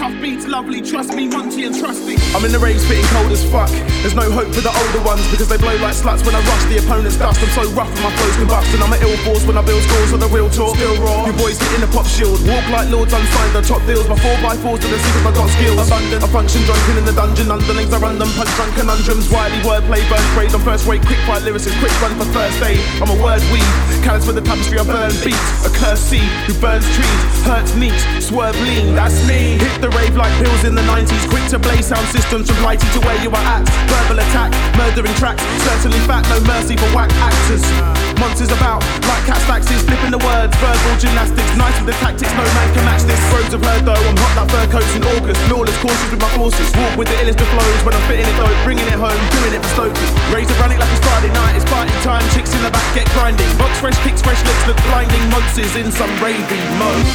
tough beats, lovely, trust me, Monty and Trusty. I'm in the rave spitting cold as fuck. There's no hope for the older ones because they blow like sluts when I rush the opponent's dust. I'm so rough and my flows combust, and I'm an ill force when I build scores on the real talk. Still raw, you boys hitting the pop shield. Walk like lords unsigned, I top deals. My 4x4s to the secret, I got skills. Abundant, I function drunken in the dungeon. Underlings, I run them, punch drunk conundrums. Wily wordplay, burn grade on first rate. Quick fight lyricist, quick run for first aid. I'm a word weed, callous with the tapestry, I burn beats. A cursed seed who burns trees, hurts neat, swerve lean, that's me. Hit the rave like pills in the 90s. Quick to blaze sound systems from Blighty to where you are at. Verbal attack, murdering tracks, certainly fat, no mercy for whack actors. Monsters about, like cat faxes, flipping the words, verbal gymnastics. Nice with the tactics, no man can match this. Roads have heard though, I'm hot like fur coats in August. Lawless cautious with my forces, walk with the illest of flows. When I'm fitting it though, bringing it home, doing it for Stokey. Raise to run it like it's Friday night, it's party time. Chicks in the back get grinding, box fresh kicks, fresh licks look blinding. Monsters in some ravey mode.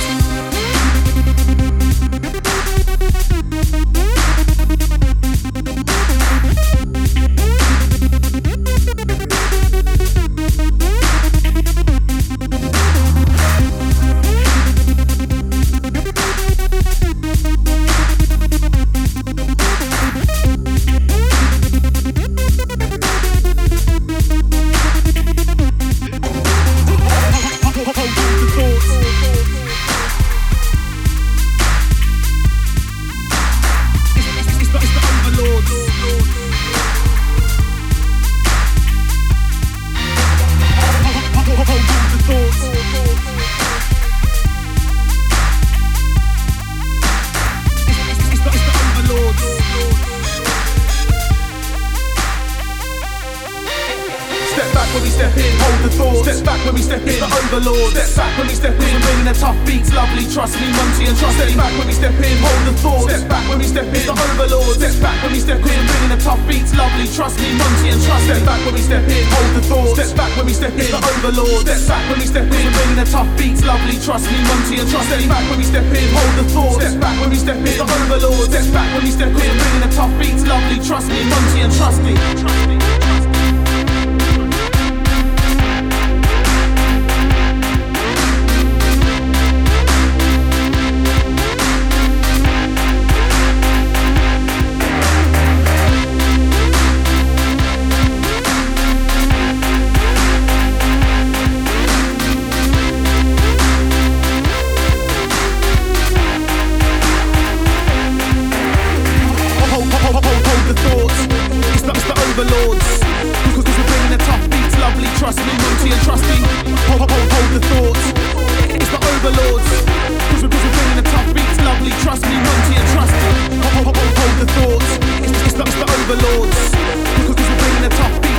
When we step in, hold the thoughts. Step back when we step in, the overlord. Step back when we step in, we're bringing the tough beats, lovely, trust me, Monty and Trusty. Step back when we step in, hold the thoughts. Step back when we step in, the overlord. Step back when we step in, bringing the tough beats, lovely, trust me, Monty and Trusty. Step back when we step in, hold the thoughts. Step back when we step in, the overlord. Step back when we step in, we're bringing the tough beats, lovely, trust me, Monty and Trusty. Step back when we step in, hold the thoughts. Step back when we step in, the overlord. Step back when we step in, bringing the tough beats, lovely, trust me, Monty and Trusty. Overlords, because we're bringing the tough beats, lovely, trust me, Monty and Trusty. Hold the thoughts, it's the overlords, because we're bringing the tough beats, lovely, trust me, Monty and Trusty. Hold the thoughts, it's the overlords, because we're bringing the tough beats.